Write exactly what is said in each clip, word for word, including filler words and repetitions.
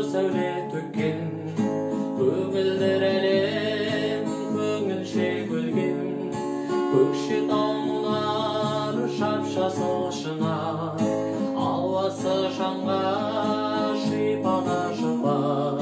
сәуле төккен, көңілдер әлем көңілше көлген. Көкшетау мұнар шап-жасыл шынар, ауасы жанға шипада жұпар.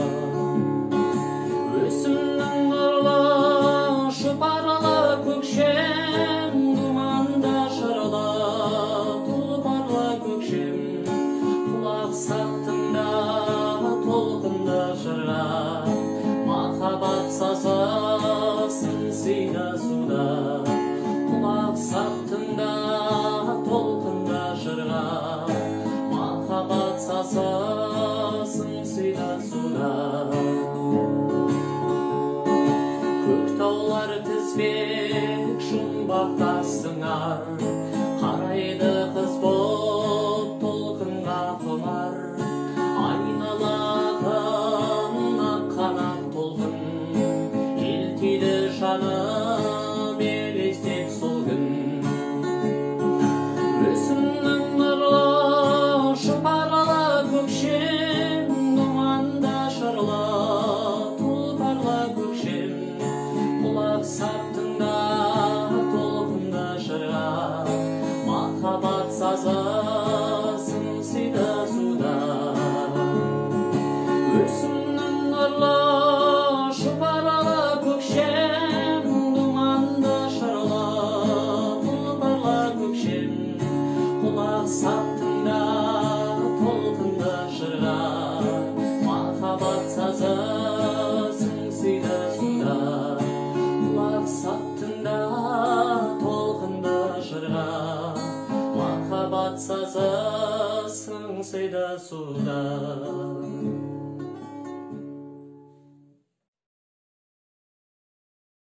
Өсімнің нұрлы шұпарлы көкшем, думанда шырлы тұлпарлы көкшем. Құлақ саптыңда толқынды жырға, махаббат сазы сыңсиды суда. Құлақ саптыңда толқынды жырға, махаббат сазы сыңсиды суда. Көк таулар тізбек жұмбақта сыңар, қарайды қыз боп толқынға құмар. Айналағын аққанат толқын, елтиді жаным елестеп сол күн. Өсімнің нұрлы шұпарлы көкшем, думанда шырлы тұлпарлы көкшем. Құлақ саптыңда толқынды жырға, махаббат сазы сыңсиды суда. Өсімнің нұрлы шұпарлы көкшем, думанды шырлы тұлпарлы көкшем. Құлақ саптыңда толқынды жырға, махаббат сазы сыңсиды суда. Құлақ саптыңда толқынды жырға, махаббат сазы сыңсиды суда.